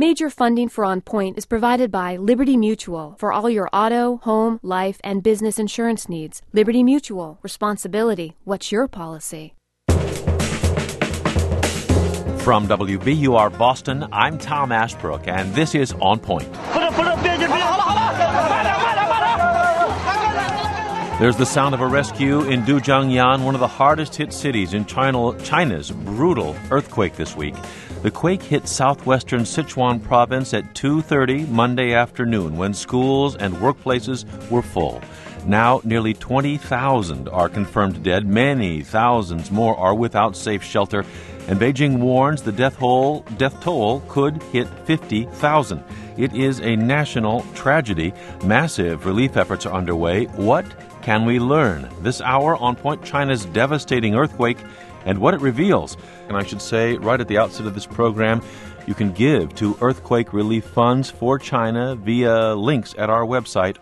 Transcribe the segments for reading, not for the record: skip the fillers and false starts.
Major funding for On Point is provided by Liberty Mutual for all your auto, home, life, and business insurance needs. Liberty Mutual. Responsibility. What's your policy? From WBUR Boston, I'm Tom Ashbrook, and this is On Point. There's the sound of a rescue in Dujiangyan, one of the hardest-hit cities in China's brutal earthquake this week. The quake hit southwestern Sichuan province at 2:30 Monday afternoon when schools and workplaces were full. Now, nearly 20,000 are confirmed dead. Many thousands more are without safe shelter. And Beijing warns the death toll could hit 50,000. It is a national tragedy. Massive relief efforts are underway. What can we learn? This hour, On Point, China's devastating earthquake and what it reveals. And I should say, right at the outset of this program, you can give to earthquake relief funds for China via links at our website,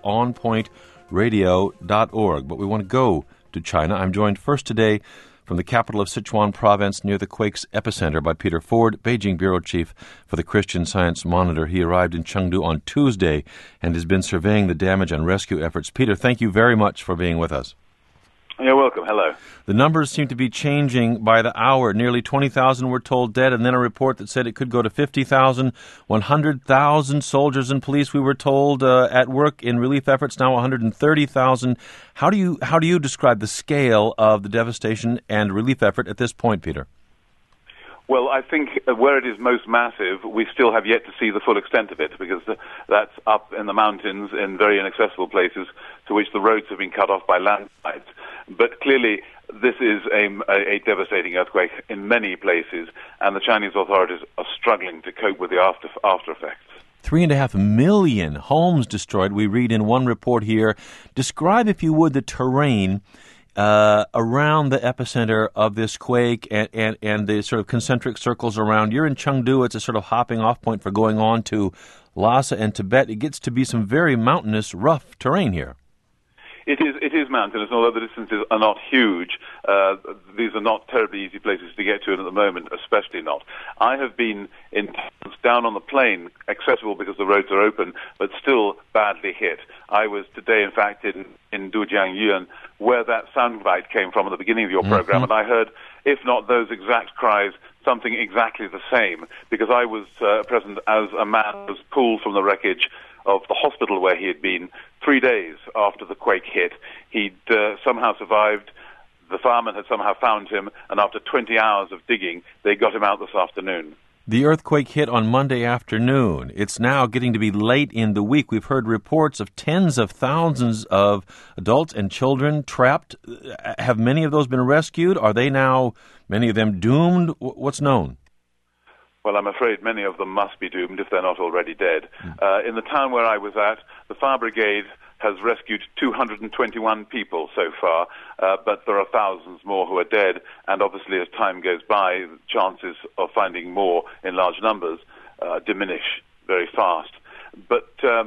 onpointradio.org. But we want to go to China. I'm joined first today from the capital of Sichuan province near the quake's epicenter by Peter Ford, Beijing bureau chief for the Christian Science Monitor. He arrived in Chengdu on Tuesday and has been surveying the damage and rescue efforts. Peter, thank you very much for being with us. You're welcome. Hello. The numbers seem to be changing by the hour. Nearly 20,000 were told dead, and then a report that said it could go to 50,000. 100,000 soldiers and police, we were told, at work in relief efforts, now 130,000. How do you describe the scale of the devastation and relief effort at this point, Peter? Well, I think where it is most massive, we still have yet to see the full extent of it, because that's up in the mountains in very inaccessible places to which the roads have been cut off by landslides. But clearly, this is a devastating earthquake in many places, and the Chinese authorities are struggling to cope with the after effects. 3.5 million homes destroyed, we read in one report here. Describe, if you would, the terrain around the epicenter of this quake and the sort of concentric circles around. You're in Chengdu. It's a sort of hopping off point for going on to Lhasa and Tibet. It gets to be some very mountainous, rough terrain here. It is mountainous, although the distances are not huge. These are not terribly easy places to get to at the moment, especially not. I have been in towns down on the plain, accessible because the roads are open, but still badly hit. I was today, in fact, in Dujiangyan, where that soundbite came from at the beginning of your program, and I heard, if not those exact cries, something exactly the same, because I was present as a man was pulled from the wreckage of the hospital where he had been 3 days after the quake hit. He'd somehow survived. The firemen had somehow found him, and after 20 hours of digging, they got him out this afternoon. The earthquake hit on Monday afternoon. It's now getting to be late in the week. We've heard reports of tens of thousands of adults and children trapped. Have many of those been rescued? Are they now, many of them, doomed? What's known? Well, I'm afraid many of them must be doomed if they're not already dead. In the town where I was at, the fire brigade has rescued 221 people so far, but there are thousands more who are dead, and obviously as time goes by, the chances of finding more in large numbers diminish very fast. But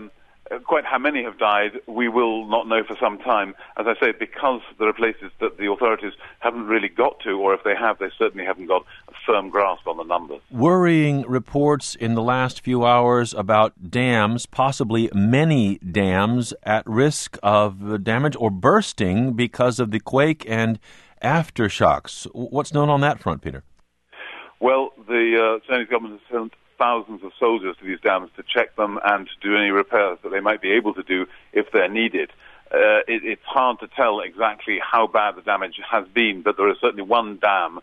quite how many have died, we will not know for some time, as I say, because there are places that the authorities haven't really got to, or if they have, they certainly haven't got a firm grasp on the numbers. Worrying reports in the last few hours about dams, possibly many dams, at risk of damage or bursting because of the quake and aftershocks. What's known on that front, Peter? Well, the Chinese government has sent thousands of soldiers to these dams to check them and to do any repairs that they might be able to do if they're needed. It's hard to tell exactly how bad the damage has been, but there is certainly one dam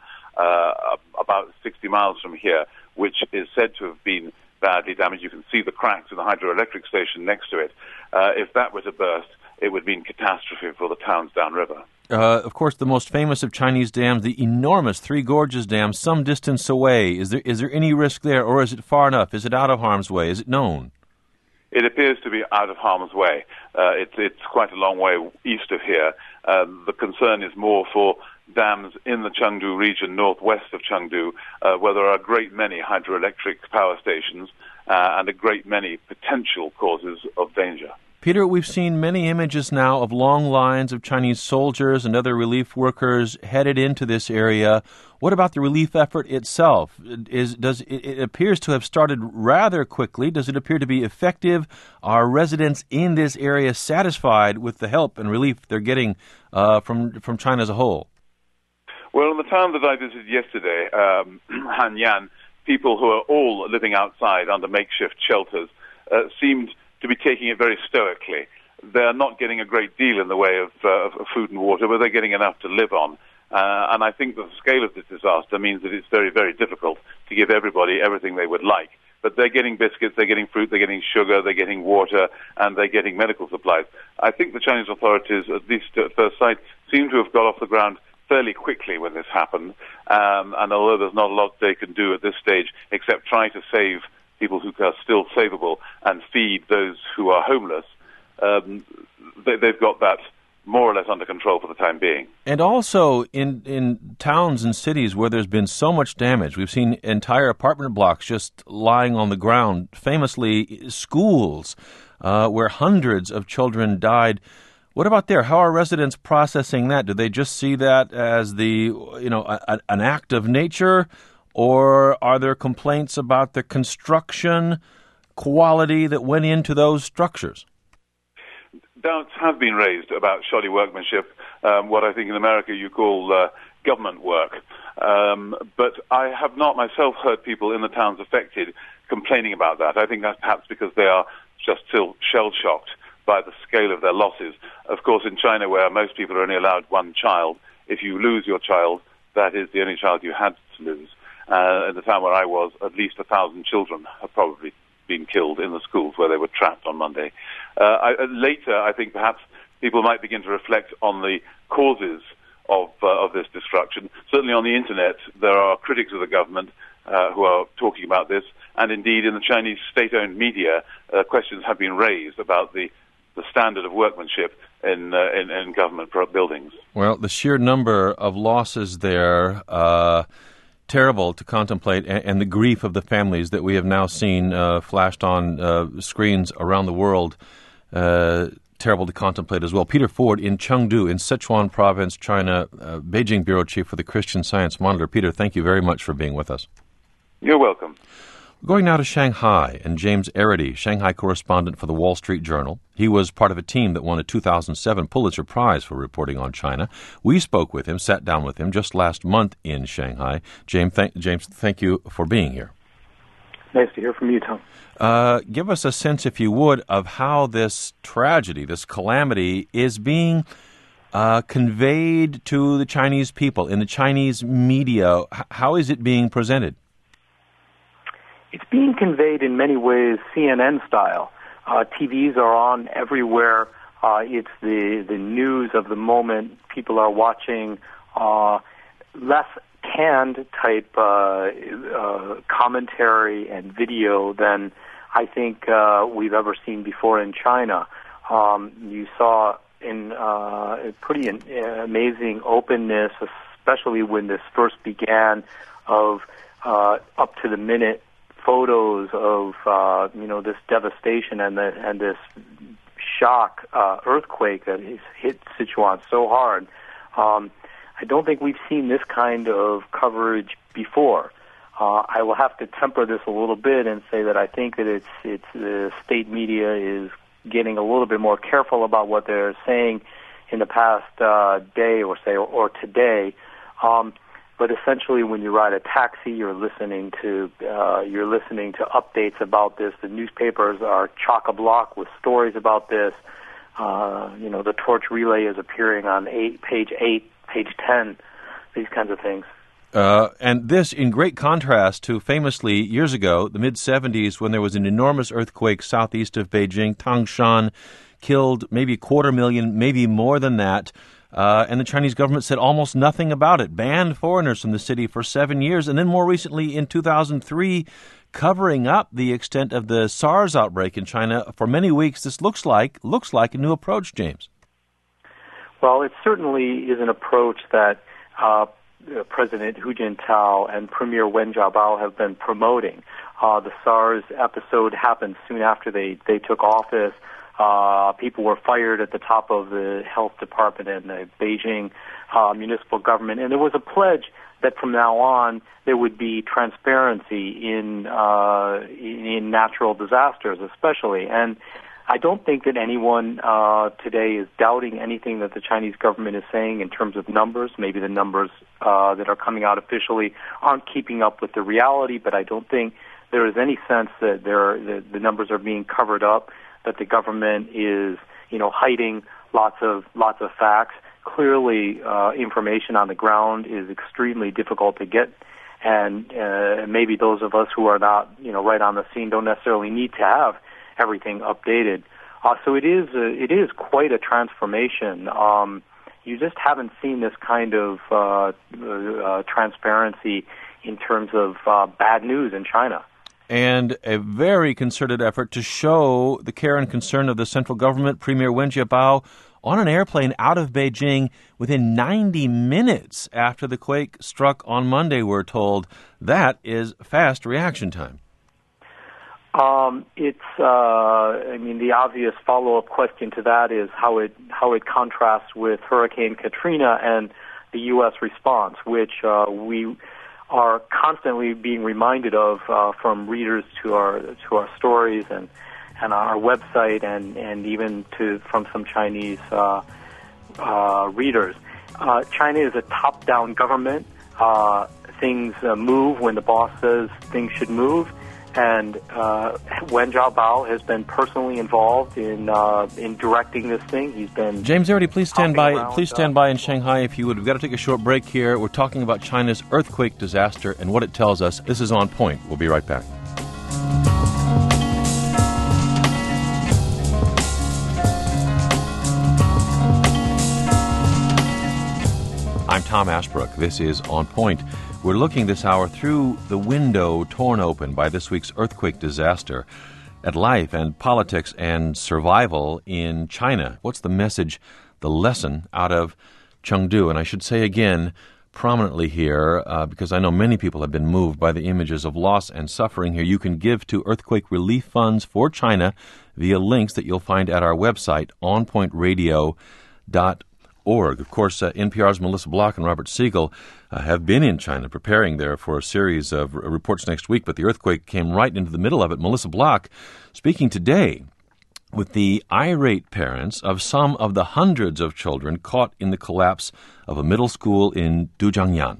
about 60 miles from here which is said to have been badly damaged. You can see the cracks in the hydroelectric station next to it. If that were to burst, it would mean catastrophe for the towns downriver. Of course, the most famous of Chinese dams, the enormous Three Gorges Dam, some distance away. Is there any risk there, or is it far enough? Is it out of harm's way? Is it known? It appears to be out of harm's way. It's quite a long way east of here. The concern is more for dams in the Chengdu region, northwest of Chengdu, where there are a great many hydroelectric power stations and a great many potential causes of danger. Peter, we've seen many images now of long lines of Chinese soldiers and other relief workers headed into this area. What about the relief effort itself? It appears to have started rather quickly. Does it appear to be effective? Are residents in this area satisfied with the help and relief they're getting from China as a whole? Well, in the town that I visited yesterday, Hanyang, people who are all living outside under makeshift shelters seemed to be taking it very stoically. They're not getting a great deal in the way of food and water, but they're getting enough to live on. And I think the scale of this disaster means that it's very, very difficult to give everybody everything they would like. But they're getting biscuits, they're getting fruit, they're getting sugar, they're getting water, and they're getting medical supplies. I think the Chinese authorities, at least at first sight, seem to have got off the ground fairly quickly when this happened. And although there's not a lot they can do at this stage except try to save people who are still savable and feed those who are homeless, they've got that more or less under control for the time being. And also in towns and cities where there's been so much damage, we've seen entire apartment blocks just lying on the ground, famously schools where hundreds of children died. What about there? How are residents processing that? Do they just see that as an act of nature? Or are there complaints about the construction quality that went into those structures? Doubts have been raised about shoddy workmanship, what I think in America you call government work. But I have not myself heard people in the towns affected complaining about that. I think that's perhaps because they are just still shell-shocked by the scale of their losses. Of course, in China, where most people are only allowed one child, if you lose your child, that is the only child you had to lose. In the town where I was, at least 1,000 children have probably been killed in the schools where they were trapped on Monday. Later, I think perhaps people might begin to reflect on the causes of this destruction. Certainly on the internet, there are critics of the government who are talking about this, and indeed in the Chinese state-owned media, questions have been raised about the standard of workmanship in government buildings. Well, the sheer number of losses there, terrible to contemplate, and the grief of the families that we have now seen flashed on screens around the world, terrible to contemplate as well. Peter Ford in Chengdu in Sichuan Province, China, Beijing Bureau Chief for the Christian Science Monitor. Peter, thank you very much for being with us. You're welcome. Going now to Shanghai, and James Arity, Shanghai correspondent for the Wall Street Journal. He was part of a team that won a 2007 Pulitzer Prize for reporting on China. We spoke with him, sat down with him just last month in Shanghai. James, thank you for being here. Nice to hear from you, Tom. Give us a sense, if you would, of how this tragedy, this calamity, is being conveyed to the Chinese people in the Chinese media. How is it being presented? It's being conveyed in many ways CNN style. TVs are on everywhere. It's the news of the moment. People are watching less canned type commentary and video than I think we've ever seen before in China. You saw in a pretty amazing openness, especially when this first began, of up to the minute photos of this devastation and this shock earthquake that has hit Sichuan so hard. I don't think we've seen this kind of coverage before. I will have to temper this a little bit and say that I think that it's the state media is getting a little bit more careful about what they're saying in the past day or today. But essentially, when you ride a taxi, you're listening to updates about this. The newspapers are chock-a-block with stories about this. The torch relay is appearing on page 8, page 10, these kinds of things. And this in great contrast to famously years ago, the mid-'70s, when there was an enormous earthquake southeast of Beijing. Tangshan killed maybe 250,000, maybe more than that. And the Chinese government said almost nothing about it, banned foreigners from the city for 7 years, and then more recently in 2003, covering up the extent of the SARS outbreak in China for many weeks. This looks like a new approach, James. Well, it certainly is an approach that President Hu Jintao and Premier Wen Jiabao have been promoting. The SARS episode happened soon after they took office. People were fired at the top of the health department and the Beijing municipal government, and there was a pledge that from now on there would be transparency in natural disasters, especially. And I don't think that anyone today is doubting anything that the Chinese government is saying in terms of numbers. Maybe the numbers that are coming out officially aren't keeping up with the reality, but I don't think there is any sense that the numbers are being covered up, that the government is, hiding lots of facts. Clearly, information on the ground is extremely difficult to get, and maybe those of us who are not, right on the scene don't necessarily need to have everything updated. So it is quite a transformation. You just haven't seen this kind of transparency in terms of bad news in China. And a very concerted effort to show the care and concern of the central government. Premier Wen Jiabao on an airplane out of Beijing within 90 minutes after the quake struck on Monday, we're told. That is fast reaction time. The obvious follow-up question to that is how it contrasts with Hurricane Katrina and the U.S. response, which we are constantly being reminded of from readers to our stories and our website and even from some Chinese readers. China is a top-down government. Things move when the boss says things should move. And Wen Jiabao has been personally involved in directing this thing. He's been James Arity, please stand by. Please stand by in Shanghai, if you would. We've got to take a short break here. We're talking about China's earthquake disaster and what it tells us. This is On Point. We'll be right back. I'm Tom Ashbrook. This is On Point. We're looking this hour through the window torn open by this week's earthquake disaster at life and politics and survival in China. What's the message, the lesson out of Chengdu? And I should say again, prominently here, because I know many people have been moved by the images of loss and suffering here. You can give to earthquake relief funds for China via links that you'll find at our website, onpointradio.org. Of course, NPR's Melissa Block and Robert Siegel have been in China preparing there for a series of reports next week, but the earthquake came right into the middle of it. Melissa Block speaking today with the irate parents of some of the hundreds of children caught in the collapse of a middle school in Dujiangyan.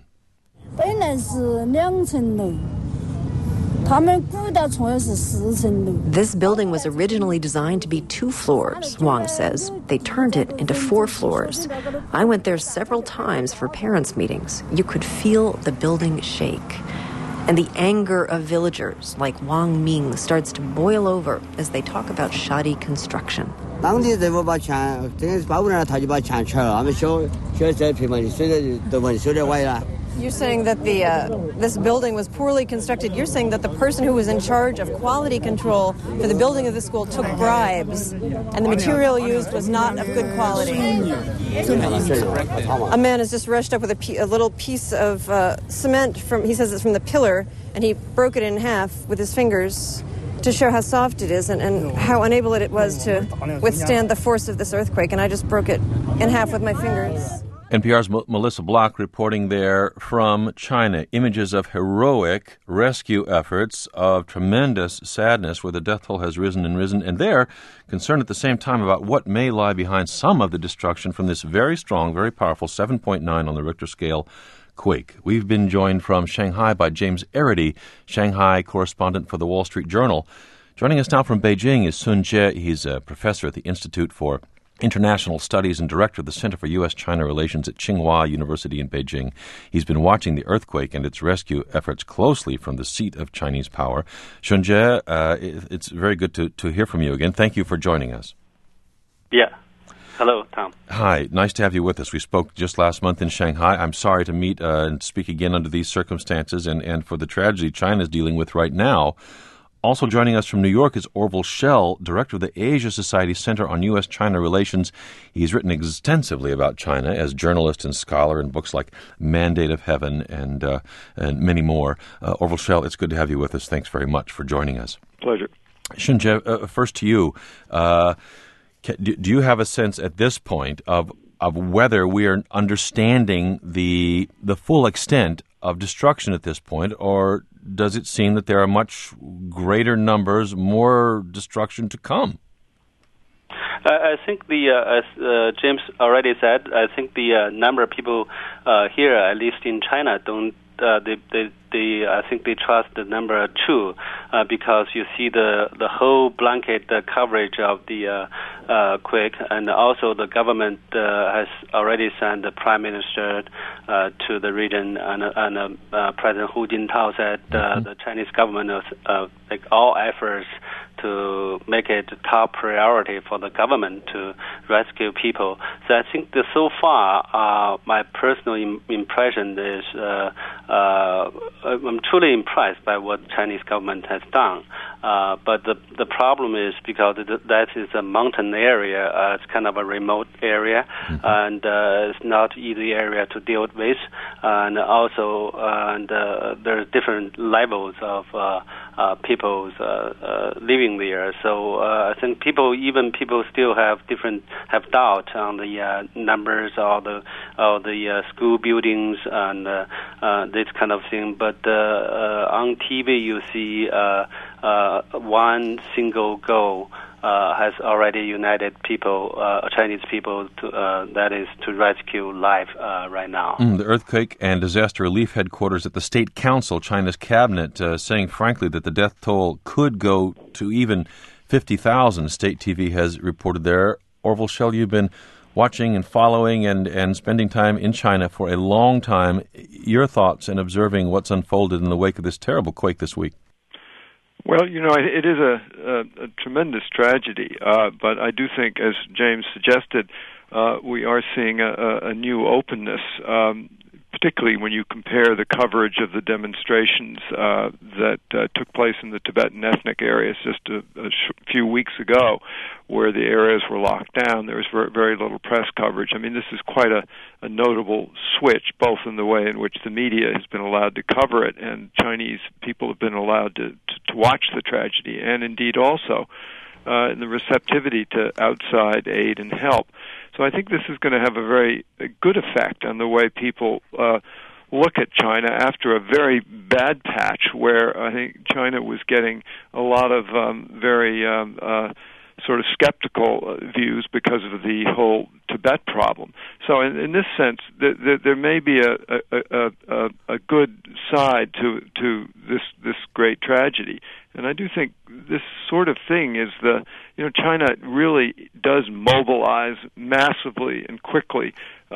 This building was originally designed to be 2 floors, Wang says. They turned it into 4 floors. I went there several times for parents' meetings. You could feel the building shake. And the anger of villagers like Wang Ming starts to boil over as they talk about shoddy construction. You're saying that this building was poorly constructed. You're saying that the person who was in charge of quality control for the building of the school took bribes, and the material used was not of good quality. A man has just rushed up with a little piece of cement he says it's from the pillar, and he broke it in half with his fingers to show how soft it is and how unable it was to withstand the force of this earthquake. And I just broke it in half with my fingers. NPR's Melissa Block reporting there from China. Images of heroic rescue efforts, of tremendous sadness where the death toll has risen, and they're concerned at the same time about what may lie behind some of the destruction from this very strong, very powerful 7.9 on the Richter scale quake. We've been joined from Shanghai by James Arity, Shanghai correspondent for the Wall Street Journal. Joining us now from Beijing is Sun Jie. He's a professor at the Institute for International Studies and director of the Center for U.S.-China Relations at Tsinghua University in Beijing. He's been watching the earthquake and its rescue efforts closely from the seat of Chinese power. Sun Jie, it's very good to hear from you again. Thank you for joining us. Yeah. Hello, Tom. Hi. Nice to have you with us. We spoke just last month in Shanghai. I'm sorry to meet and speak again under these circumstances and for the tragedy China is dealing with right now. Also joining us from New York is Orville Schell, director of the Asia Society Center on U.S.-China Relations. He's written extensively about China as journalist and scholar in books like Mandate of Heaven and many more. Orville Schell, it's good to have you with us. Thanks very much for joining us. Pleasure. Sun Jie, first to you. Do you have a sense at this point of whether we are understanding the full extent of destruction at this point, or does it seem that there are much greater numbers, more destruction to come? I think as James already said, I think the number of people here, at least in China, don't. I think they trust the number 2 because you see the whole blanket coverage of the quake, and also the government has already sent the prime minister to the region, and President Hu Jintao said the Chinese government make all efforts to make it a top priority for the government to rescue people. So I think that so far, my personal impression is I'm truly impressed by what the Chinese government has done. But the problem is because that is a mountain area, it's kind of a remote area, and it's not easy area to deal with. And also, there's different levels of people living there. So I think people still have doubt on the numbers or the school buildings and this kind of thing. But on TV you see one single goal has already united people, Chinese people, that is to rescue life right now. The Earthquake and Disaster Relief Headquarters at the State Council, China's cabinet, saying frankly that the death toll could go to even 50,000, State TV has reported there. Orville Schell, you've been watching and following and spending time in China for a long time. Your thoughts and observing what's unfolded in the wake of this terrible quake this week? Well, it is a tremendous tragedy, but I do think, as James suggested, we are seeing a new openness, particularly when you compare the coverage of the demonstrations that took place in the Tibetan ethnic areas just a few weeks ago, where the areas were locked down. There was very little press coverage. I mean, this is quite a notable switch, both in the way in which the media has been allowed to cover it and Chinese people have been allowed to watch the tragedy, and indeed also in the receptivity to outside aid and help. So I think this is going to have a very good effect on the way people look at China after a very bad patch where I think China was getting a lot of very sort of skeptical views because of the whole Tibet problem. So in this sense, there may be a good side to this great tragedy. And I do think this sort of thing is China really does mobilize massively and quickly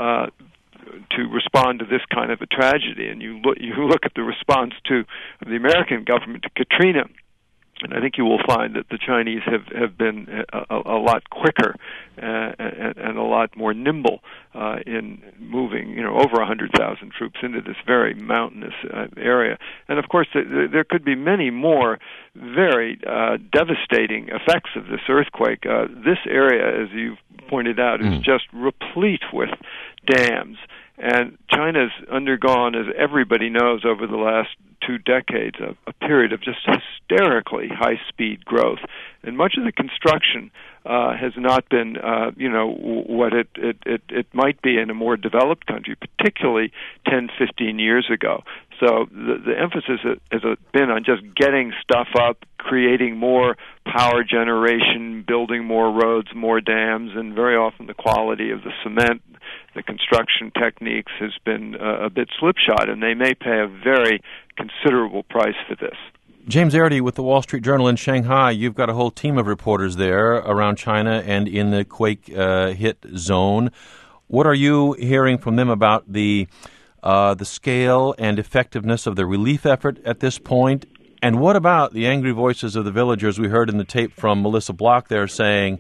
to respond to this kind of a tragedy. And you look at the response to the American government to Katrina, and I think you will find that the Chinese have been a lot quicker and a lot more nimble in moving, over 100,000 troops into this very mountainous area. And of course, there could be many more very devastating effects of this earthquake. This area, as you've pointed out, is just replete with dams. And China's undergone, as everybody knows, over the last 2 decades, a period of just hysterically high-speed growth. And much of the construction has not been, what it might be in a more developed country, particularly 10, 15 years ago. So the emphasis has been on just getting stuff up, creating more power generation, building more roads, more dams, and very often the quality of the cement, the construction techniques has been a bit slipshod, and they may pay a very considerable price for this. James Arity with the Wall Street Journal in Shanghai. You've got a whole team of reporters there around China and in the quake-hit zone. What are you hearing from them about the scale and effectiveness of the relief effort at this point? And what about the angry voices of the villagers we heard in the tape from Melissa Block there saying,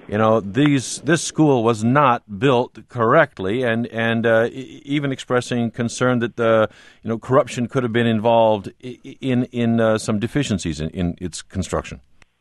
this school was not built correctly, and even expressing concern that corruption could have been involved in some deficiencies in its construction?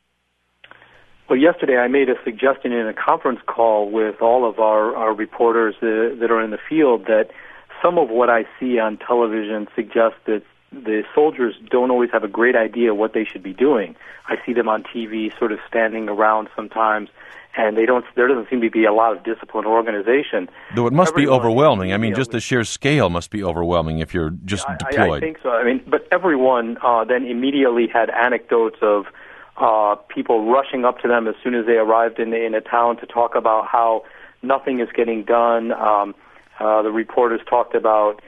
Well, yesterday I made a suggestion in a conference call with all of our reporters that are in the field that some of what I see on television suggests that the soldiers don't always have a great idea what they should be doing. I see them on TV sort of standing around sometimes, and there doesn't seem to be a lot of discipline or organization. Though it must be overwhelming. I mean, just the sheer scale must be overwhelming if you're just deployed. I think so. I mean, but everyone then immediately had anecdotes of people rushing up to them as soon as they arrived in a town to talk about how nothing is getting done. The reporters talked about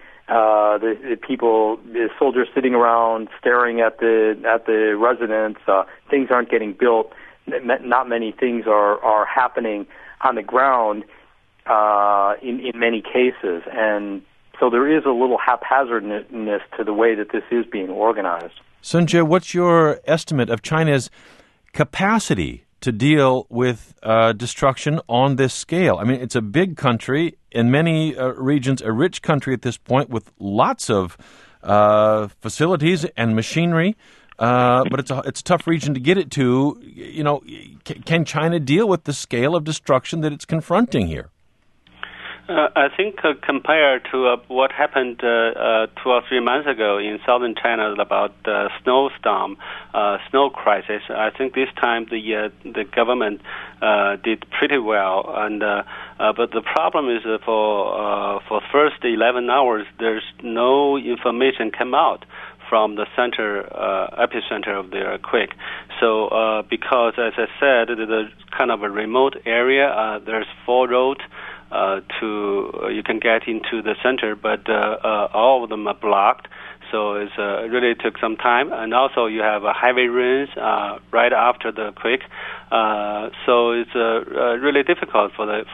the soldiers sitting around staring at the residents. Things aren't getting built. Not many things are happening on the ground in many cases, and so there is a little haphazardness to the way that this is being organized. Sun Jie, what's your estimate of China's capacity to deal with destruction on this scale? I mean, it's a big country, in many regions a rich country at this point with lots of facilities and machinery, but it's a tough region to get it to. You know, can China deal with the scale of destruction that it's confronting here? I think compared to what happened 2 or 3 months ago in southern China about the snowstorm, snow crisis, I think this time the government did pretty well. And but the problem is for first 11 hours, there's no information come out from the epicenter of the earthquake. So because, as I said, the kind of a remote area, there's 4 roads you can get into the center, but all of them are blocked. So it really took some time, and also you have heavy rains right after the quake. So it's really difficult for the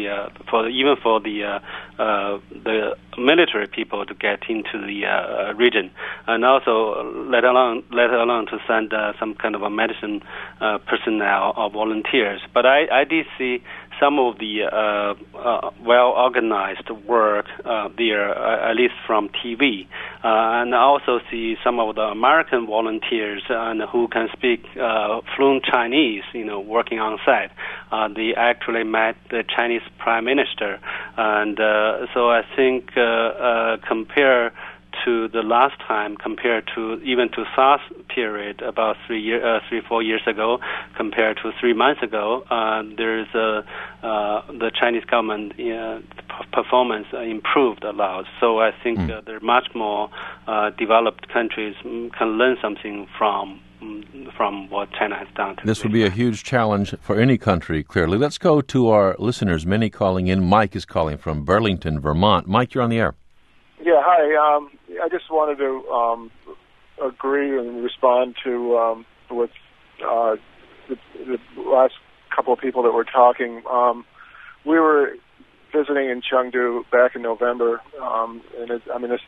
military people to get into the region, and also let alone to send some kind of a medicine personnel or volunteers. But I did see some of the well-organized work there, at least from TV, and I also see some of the American volunteers and who can speak fluent Chinese, working on site. They actually met the Chinese Prime Minister, and so I think compare to the last time, compared to even to SARS period about 4 years ago, compared to 3 months ago, there's the Chinese government performance improved a lot. So I think there are much more developed countries can learn something from what China has done. This would be a huge challenge for any country, clearly. Let's go to our listeners, many calling in. Mike is calling from Burlington, Vermont. Mike, you're on the air. Yeah, hi. I just wanted to agree and respond to with the last couple of people that were talking. We were visiting in Chengdu back in November, and the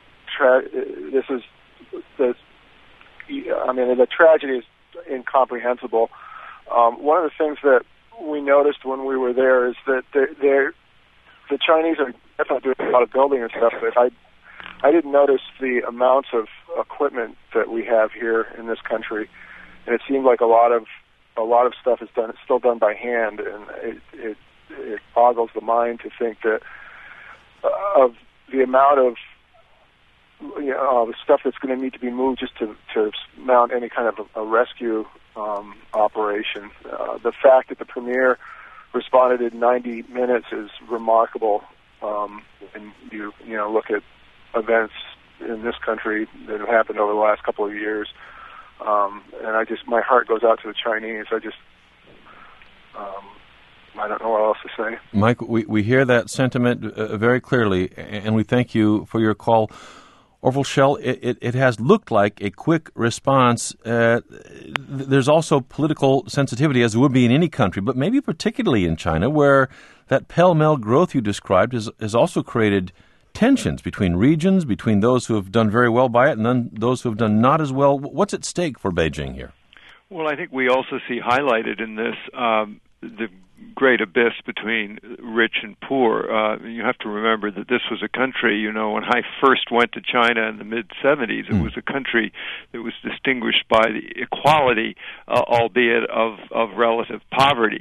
tragedy is incomprehensible. One of the things that we noticed when we were there is that the Chinese are definitely doing a lot of building and stuff, but I didn't notice the amounts of equipment that we have here in this country, and it seemed like a lot of stuff is still done by hand, and it boggles the mind to think that of the amount of stuff that's going to need to be moved just to mount any kind of a rescue operation. The fact that the premier responded in 90 minutes is remarkable. And you look at events in this country that have happened over the last couple of years, and my heart goes out to the Chinese. I don't know what else to say. Mike, we hear that sentiment very clearly, and we thank you for your call. Orville Schell, it has looked like a quick response. There's also political sensitivity, as there would be in any country, but maybe particularly in China, where that pell-mell growth you described has also created tensions between regions, between those who have done very well by it and then those who have done not as well. What's at stake for Beijing here? Well, I think we also see highlighted in this the great abyss between rich and poor. You have to remember that this was a country, when I first went to China in the mid-'70s, it was a country that was distinguished by the equality, albeit of relative poverty.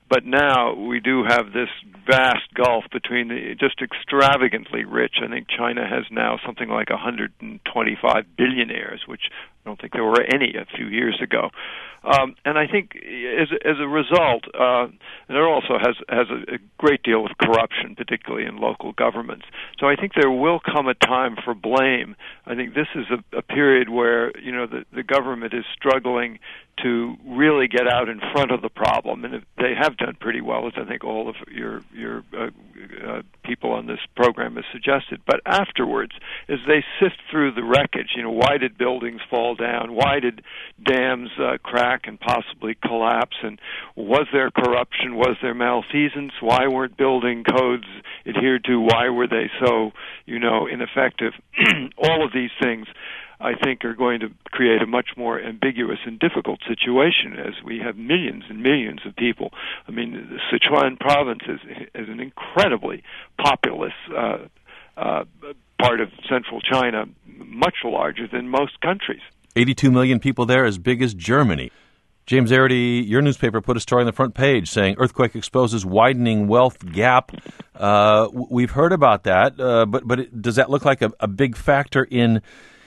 But now we do have this vast gulf between the just extravagantly rich. I think China has now something like 125 billionaires, which I don't think there were any a few years ago. And I think as a result, there also has a great deal of corruption, particularly in local governments. So I think there will come a time for blame. I think this is a period where, you know, the government is struggling to really get out in front of the problem, and they have done pretty well, as I think all of your people on this program has suggested. But afterwards, as they sift through the wreckage, you know, why did buildings fall down? Why did dams crack and possibly collapse? And was there corruption? Was there malfeasance? Why weren't building codes adhered to? Why were they so, you know, ineffective? All of these things, I think, are going to create a much more ambiguous and difficult situation as we have millions and millions of people. I mean, the Sichuan province is an incredibly populous part of central China, much larger than most countries. 82 million people there, as big as Germany. James Arity, your newspaper put a story on the front page saying earthquake exposes widening wealth gap. We've heard about that, but does that look like a big factor in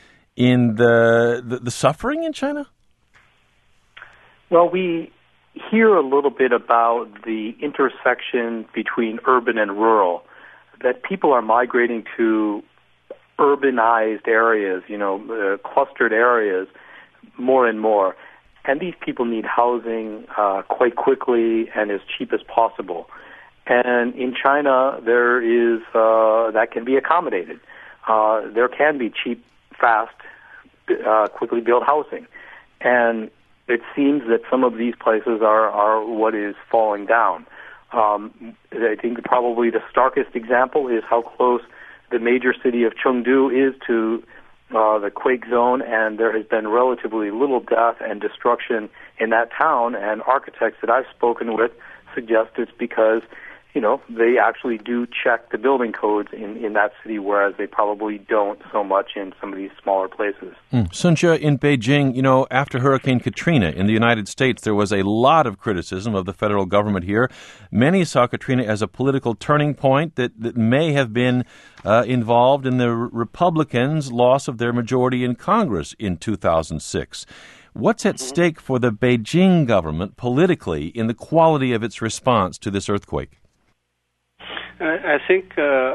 the suffering in China? Well, we hear a little bit about the intersection between urban and rural, that people are migrating to urbanized areas, you know, clustered areas more and more. And these people need housing quite quickly and as cheap as possible. And in China, there is that can be accommodated. There can be cheap, fast, quickly built housing. And it seems that some of these places are what is falling down. I think probably the starkest example is how close the major city of Chengdu is to the quake zone, and there has been relatively little death and destruction in that town. And architects that I've spoken with suggest it's because, you know, they actually do check the building codes in that city, whereas they probably don't so much in some of these smaller places. Sun-Che, in Beijing, you know, after Hurricane Katrina in the United States, there was a lot of criticism of the federal government here. Many saw Katrina as a political turning point that may have been involved in the Republicans' loss of their majority in Congress in 2006. What's at stake for the Beijing government politically in the quality of its response to this earthquake? I think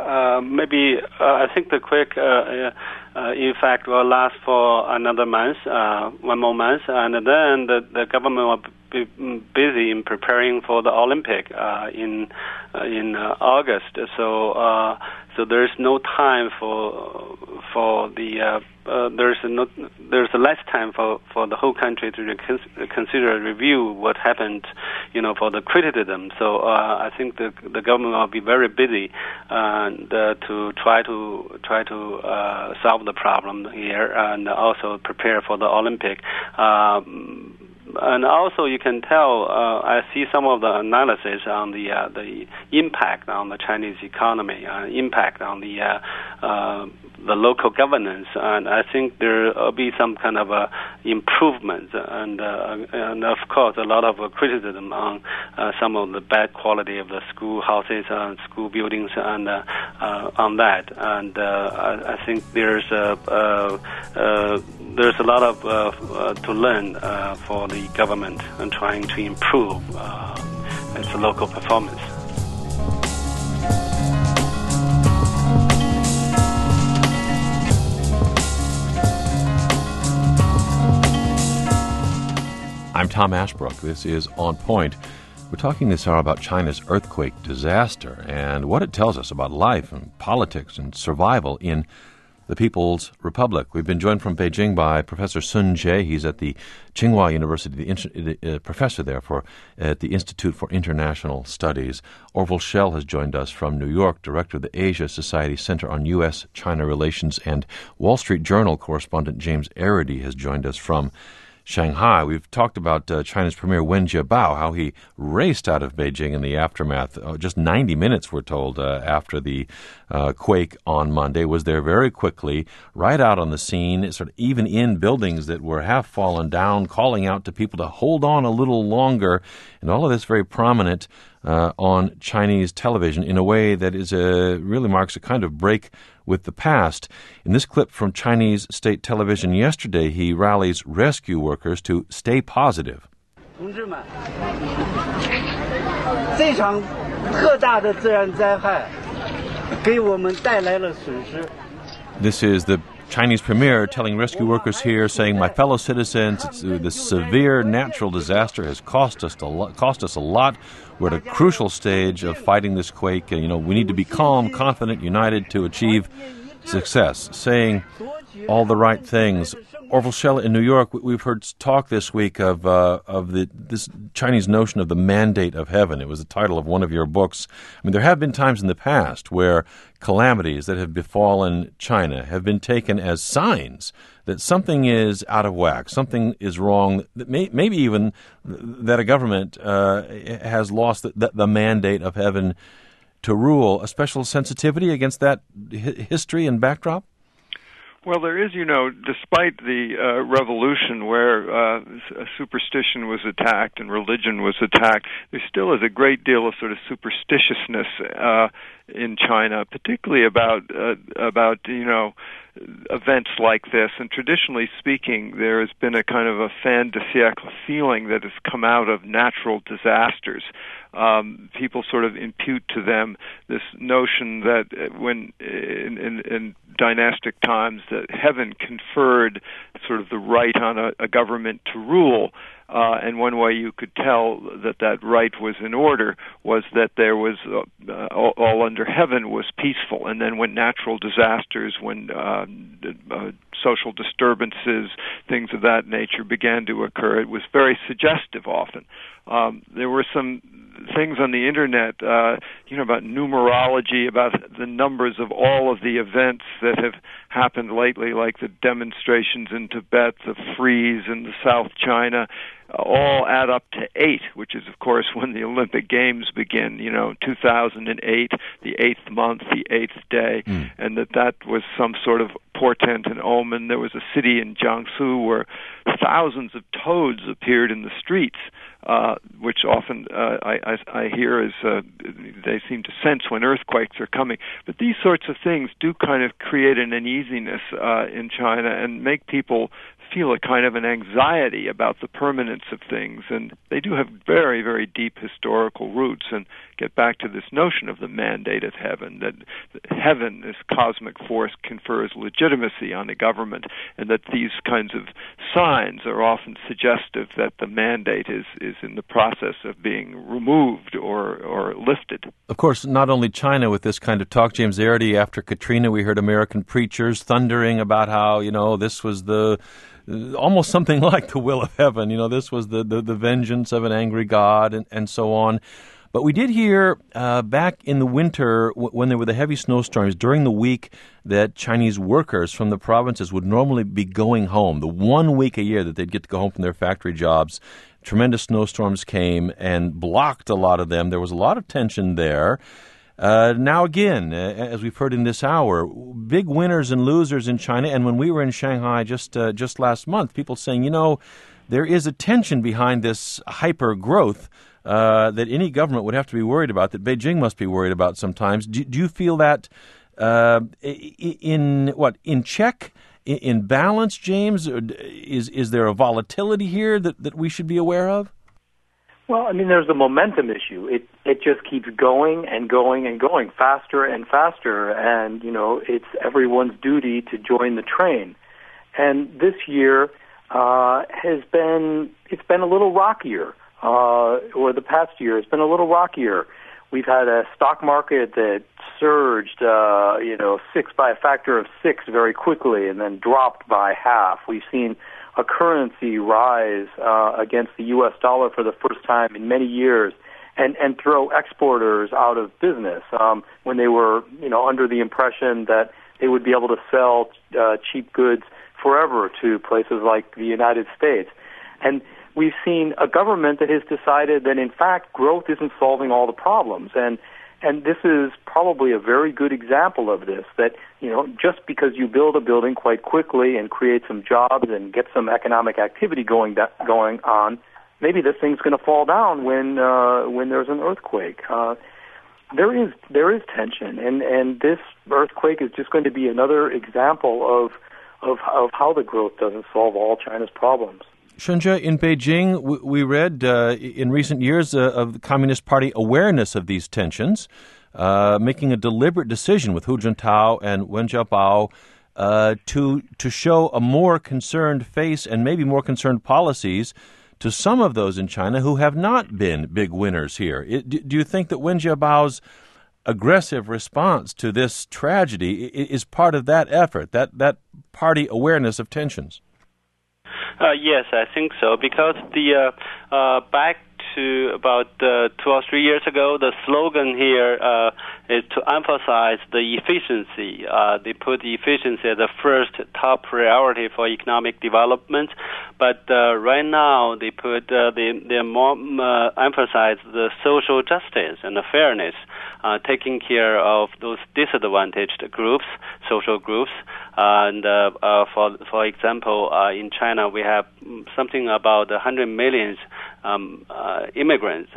I think the quake, in fact, will last for another month, one more month, and then the government will be busy in preparing for the Olympic in August. So there's no time for the there's less time for the whole country to consider review what happened, you know, for the criticism. So I think the government will be very busy and to try to solve the problem here and also prepare for the Olympic. And also, you can tell. I see some of the analysis on the impact on the Chinese economy, impact on the local governance, and I think there will be some kind of improvement, and of course a lot of criticism on some of the bad quality of the school houses and school buildings and on that. And I think there's a lot of to learn for the government and trying to improve its local performance. I'm Tom Ashbrook. This is On Point. We're talking this hour about China's earthquake disaster and what it tells us about life and politics and survival in the People's Republic. We've been joined from Beijing by Professor Sun-Che. He's at the Tsinghua University, the professor there at the Institute for International Studies. Orville Schell has joined us from New York, director of the Asia Society Center on U.S.-China Relations, and Wall Street Journal correspondent James Arity has joined us from Shanghai. We've talked about China's Premier Wen Jiabao, how he raced out of Beijing in the aftermath. Just 90 minutes, we're told, after the quake on Monday, was there very quickly, right out on the scene, sort of even in buildings that were half fallen down, calling out to people to hold on a little longer, and all of this very prominent on Chinese television in a way that is really marks a kind of break with the past. In this clip from Chinese state television yesterday, he rallies rescue workers to stay positive. This is the Chinese premier telling rescue workers here, saying, "My fellow citizens, this severe natural disaster has cost us a lot. We're at a crucial stage of fighting this quake. We need to be calm, confident, united to achieve success," saying all the right things. Orville Schell in New York, we've heard talk this week of this Chinese notion of the mandate of heaven. It was the title of one of your books. I mean, there have been times in the past where calamities that have befallen China have been taken as signs that something is out of whack, something is wrong, that maybe even that a government has lost the mandate of heaven to rule. A special sensitivity against that history and backdrop? Well, there is, despite the revolution where superstition was attacked and religion was attacked, there still is a great deal of sort of superstitiousness in China, particularly about events like this. And traditionally speaking, there has been a kind of a fin de siècle feeling that has come out of natural disasters. People sort of impute to them this notion that when in dynastic times that heaven conferred sort of the right on a government to rule, and one way you could tell that right was in order was that there was all under heaven was peaceful. And then when natural disasters, when social disturbances, things of that nature began to occur, it was very suggestive often. There were some things on the internet, about numerology, about the numbers of all of the events that have happened lately, like the demonstrations in Tibet, the freeze in the South China, all add up to 8, which is, of course, when the Olympic Games begin, 2008, the 8th month, the 8th day, and that was some sort of portent and omen. There was a city in Jiangsu where thousands of toads appeared in the streets, which often I hear is they seem to sense when earthquakes are coming. But these sorts of things do kind of create an uneasiness in China and make people feel a kind of an anxiety about the permanence of things, and they do have very, very deep historical roots, and get back to this notion of the mandate of heaven, that heaven, this cosmic force, confers legitimacy on the government, and that these kinds of signs are often suggestive that the mandate is in the process of being removed or lifted. Of course, not only China with this kind of talk. James Zarity, after Katrina, we heard American preachers thundering about how, this was almost something like the will of heaven. This was the vengeance of an angry God and so on. But we did hear back in the winter when there were the heavy snowstorms during the week that Chinese workers from the provinces would normally be going home, the 1 week a year that they'd get to go home from their factory jobs. Tremendous snowstorms came and blocked a lot of them. There was a lot of tension there. Now again, as we've heard in this hour, big winners and losers in China. And when we were in Shanghai just last month, people saying, there is a tension behind this hyper growth that any government would have to be worried about, that Beijing must be worried about sometimes. Do you feel that in check, in balance, James? Is there a volatility here that we should be aware of? Well, there's a momentum issue. It just keeps going and going and going, faster and faster, and, it's everyone's duty to join the train. And this year it's been a little rockier, or the past year has been a little rockier. We've had a stock market that surged, by a factor of 6 very quickly and then dropped by half. We've seen a currency rise against the U.S. dollar for the first time in many years, and throw exporters out of business when they were, under the impression that they would be able to sell cheap goods forever to places like the United States. And we've seen a government that has decided that, in fact, growth isn't solving all the problems. And this is probably a very good example of this, that, just because you build a building quite quickly and create some jobs and get some economic activity going on, maybe this thing's going to fall down when there's an earthquake. There is tension, and this earthquake is just going to be another example of how the growth doesn't solve all China's problems. Shenzhe, in Beijing, we read in recent years of the Communist Party awareness of these tensions, making a deliberate decision with Hu Jintao and Wen Jiabao to show a more concerned face and maybe more concerned policies to some of those in China who have not been big winners here. Do you think that Wen Jiabao's aggressive response to this tragedy is part of that effort, that party awareness of tensions? Yes, I think so, because the back to about 2 or 3 years ago, the slogan here is to emphasize the efficiency. They put efficiency as the first top priority for economic development, but right now they put they more emphasize the social justice and the fairness, taking care of those disadvantaged groups, social groups. And for example, in China, we have something about 100 million immigrants.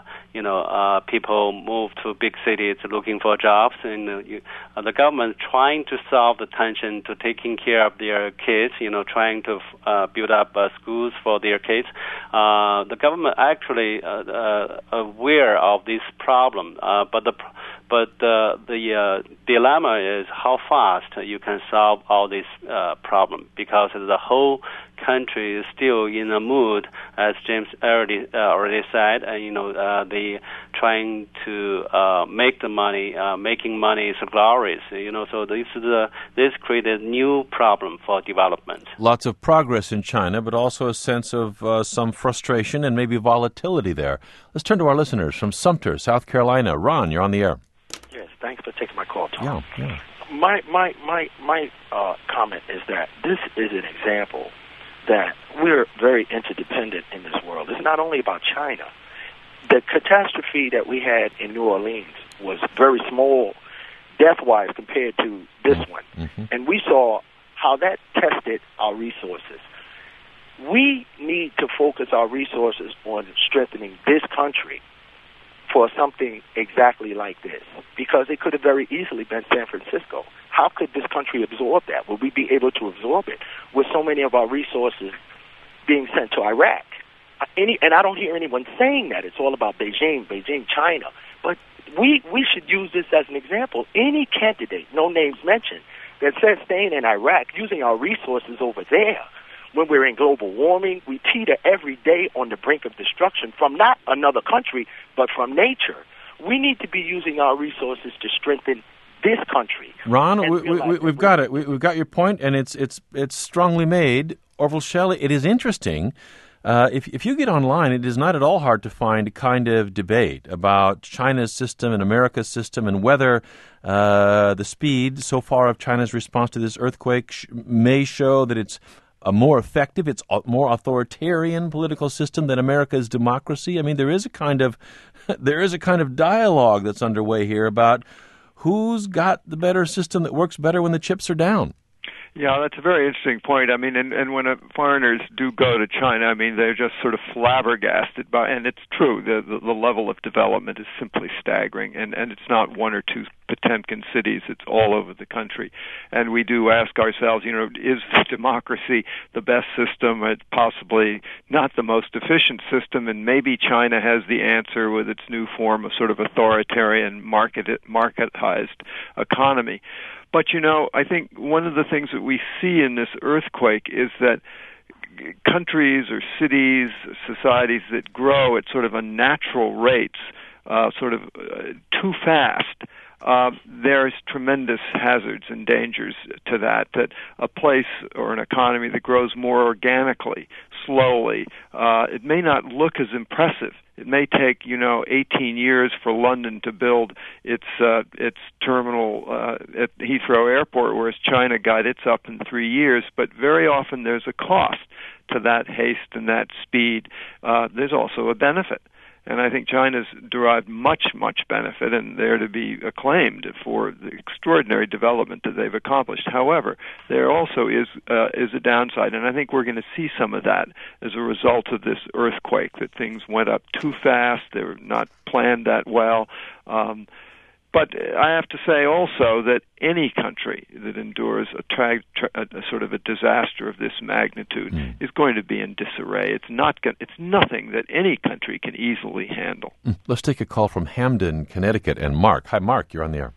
People move to big cities looking for jobs, and the government trying to solve the tension to taking care of their kids. Trying to build up schools for their kids. The government actually aware of this problem, but the dilemma is how fast you can solve all this problem, because the whole country is still in a mood, as James already said, and they trying to make the money, making money is glorious, so this created new problem for development. Lots of progress in China, but also a sense of some frustration and maybe volatility there. Let's turn to our listeners from Sumter, South Carolina. Ron, you're on the air. Yes, thanks for taking my call, Tom. Yeah. My comment is that this is an example that we're very interdependent in this world. It's not only about China. The catastrophe that we had in New Orleans was very small, death-wise, compared to this one. Mm-hmm. And we saw how that tested our resources. We need to focus our resources on strengthening this country for something exactly like this, because it could have very easily been San Francisco. How could this country absorb that? Would we be able to absorb it with so many of our resources being sent to Iraq? And I don't hear anyone saying that. It's all about Beijing, China. But we should use this as an example. Any candidate, no names mentioned, that says staying in Iraq, using our resources over there, when we're in global warming, we teeter every day on the brink of destruction from not another country, but from nature. We need to be using our resources to strengthen this country. Ron, we've got it. We've got your point, and it's strongly made. Orville Shelley, it is interesting. If you get online, it is not at all hard to find a kind of debate about China's system and America's system, and whether the speed so far of China's response to this earthquake may show that it's a more effective, it's a more authoritarian political system than America's democracy. I mean, there is a kind of dialogue that's underway here about who's got the better system that works better when the chips are down. Yeah, that's a very interesting point. I mean, and when foreigners do go to China, I mean, they're just sort of flabbergasted by, and it's true, the level of development is simply staggering, and it's not one or two Potemkin cities, it's all over the country. And we do ask ourselves, is democracy the best system? It's possibly not the most efficient system, and maybe China has the answer with its new form of sort of authoritarian marketized economy. But, I think one of the things that we see in this earthquake is that countries or cities, societies that grow at sort of unnatural rates, too fast, there's tremendous hazards and dangers to that a place or an economy that grows more organically, slowly, it may not look as impressive It may take 18 years for London to build its terminal at Heathrow Airport, whereas China got its up in 3 years. But very often there's a cost to that haste and that speed. There's also a benefit. And I think China's derived much, much benefit, and they're to be acclaimed for the extraordinary development that they've accomplished. However, there also is a downside, and I think we're going to see some of that as a result of this earthquake, that things went up too fast, they were not planned that well. But I have to say also that any country that endures a sort of a disaster of this magnitude is going to be in disarray. It's nothing that any country can easily handle. Let's take a call from Hamden, Connecticut, and Mark. Hi, Mark. You're on the air.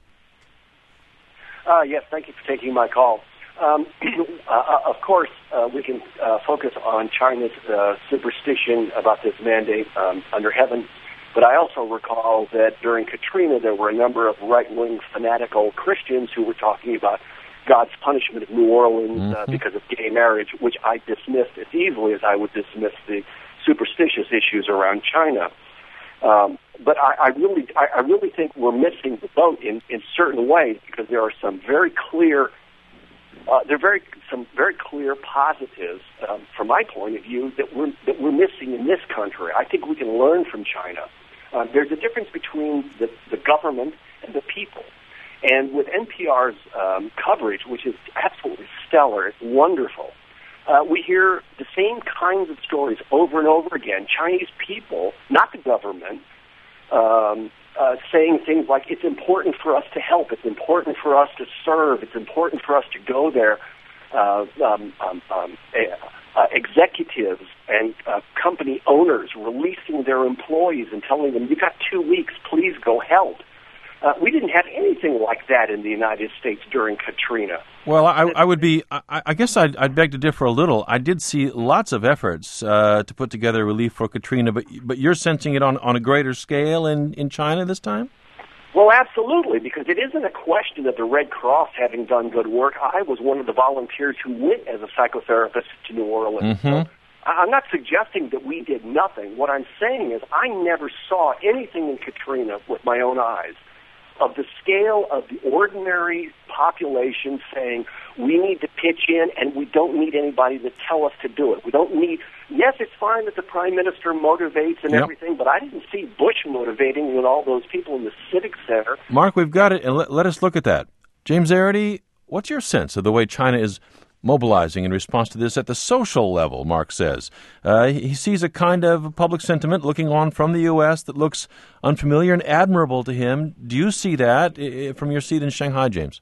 Yes, thank you for taking my call. Of course, we can focus on China's superstition about this mandate under heaven. But I also recall that during Katrina, there were a number of right-wing fanatical Christians who were talking about God's punishment of New Orleans because of gay marriage, which I dismissed as easily as I would dismiss the superstitious issues around China. But I really think we're missing the boat in certain ways, because there are some very clear positives from my point of view that we're missing in this country. I think we can learn from China. There's a difference between the government and the people. And with NPR's coverage, which is absolutely stellar, it's wonderful, we hear the same kinds of stories over and over again. Chinese people, not the government, saying things like, it's important for us to help, it's important for us to serve, it's important for us to go there. Executives and company owners releasing their employees and telling them, you got 2 weeks, please go help. We didn't have anything like that in the United States during Katrina. Well, I guess I'd beg to differ a little. I did see lots of efforts to put together relief for Katrina, but you're sensing it on a greater scale in China this time? Well, absolutely, because it isn't a question of the Red Cross having done good work. I was one of the volunteers who went as a psychotherapist to New Orleans. So I'm not suggesting that we did nothing. What I'm saying is I never saw anything in Katrina with my own eyes of the scale of the ordinary population saying, we need to pitch in and we don't need anybody to tell us to do it. We don't need, yes, it's fine that the Prime Minister motivates and everything, but I didn't see Bush motivating with all those people in the Civic Center. Mark, we've got it, and let us look at that. James Arity, what's your sense of the way China is mobilizing in response to this at the social level, Mark says? He sees a kind of public sentiment looking on from the U.S. that looks unfamiliar and admirable to him. Do you see that from your seat in Shanghai, James?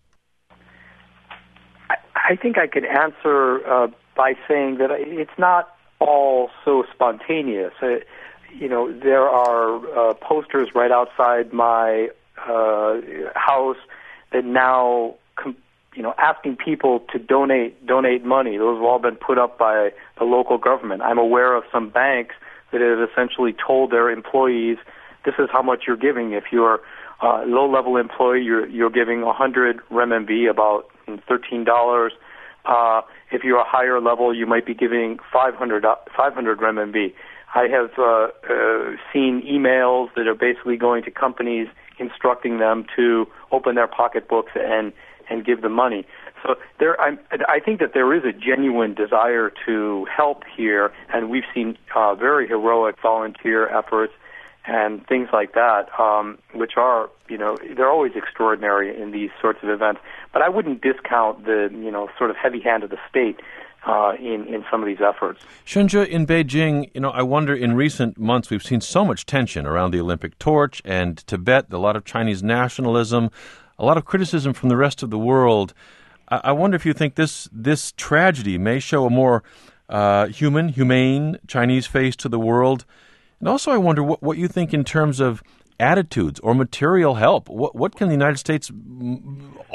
I think I could answer by saying that it's not all so spontaneous. There are posters right outside my house that now asking people to donate money. Those have all been put up by the local government. I'm aware of some banks that have essentially told their employees, this is how much you're giving. If you're a low-level employee, you're giving 100 renminbi, about $13. If you're a higher level, you might be giving 500 renminbi. I have seen emails that are basically going to companies instructing them to open their pocketbooks and give the money. So I think that there is a genuine desire to help here, and we've seen very heroic volunteer efforts and things like that, which are, they're always extraordinary in these sorts of events. But I wouldn't discount the, sort of heavy hand of the state in some of these efforts. Shunzhe, in Beijing, I wonder, in recent months we've seen so much tension around the Olympic torch and Tibet, a lot of Chinese nationalism, a lot of criticism from the rest of the world. I wonder if you think this tragedy may show a more humane Chinese face to the world. And also I wonder what you think in terms of attitudes or material help. What can the United States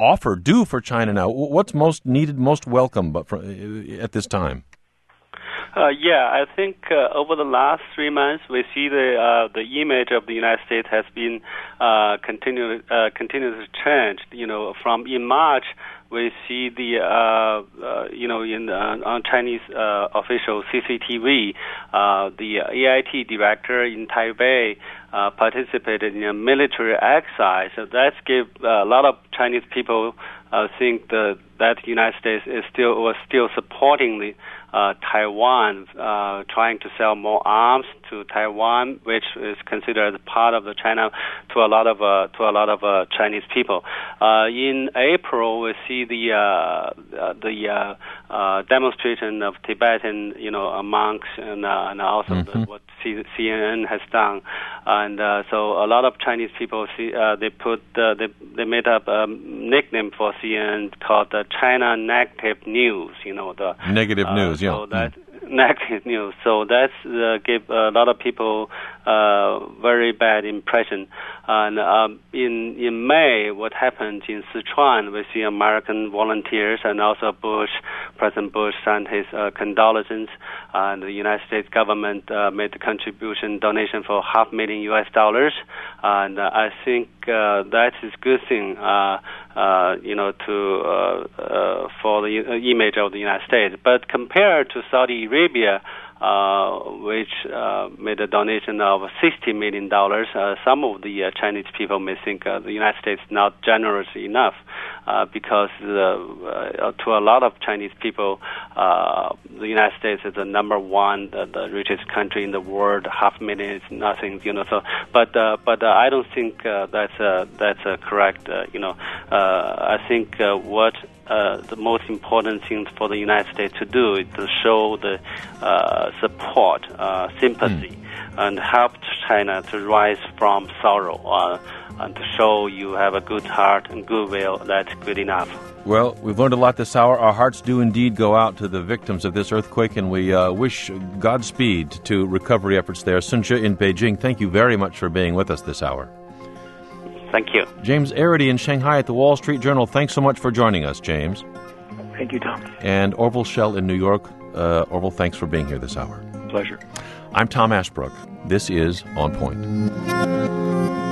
do for China now? What's most needed, most welcome at this time? I think over the last 3 months, we see the image of the United States has been continuing to change. From in March, we see the on Chinese official CCTV, the AIT director in Taipei participated in a military exercise. So that gave a lot of Chinese people think that the United States was still supporting the Taiwan, trying to sell more arms to Taiwan, which is considered part of the China to a lot of Chinese people. In April, we see the demonstration of Tibetan, monks, and also what CNN has done, and so a lot of Chinese people they made up a nickname for CNN called the China Negative News. The negative news. So that negative news. So that's gave a lot of people very bad impression. And in May, what happened in Sichuan, we see American volunteers and also President Bush sent his condolences, and the United States government made the donation for $500,000 US, and I think that is a good thing, for the image of the United States. But compared to Saudi Arabia, which made a donation of $60 million, some of the Chinese people may think the United States is not generous enough, because to a lot of Chinese people, the United States is the number one, the richest country in the world. $500,000 is nothing, So, but I don't think that's correct. I think what the most important thing for the United States to do is to show the support, sympathy, and help China to rise from sorrow, and to show you have a good heart and goodwill. That's good enough. Well, we've learned a lot this hour. Our hearts do indeed go out to the victims of this earthquake, and we wish Godspeed to recovery efforts there. Sun Zhe in Beijing, thank you very much for being with us this hour. Thank you. James Arity in Shanghai at the Wall Street Journal. Thanks so much for joining us, James. Thank you, Tom. And Orville Schell in New York. Orville, thanks for being here this hour. Pleasure. I'm Tom Ashbrook. This is On Point.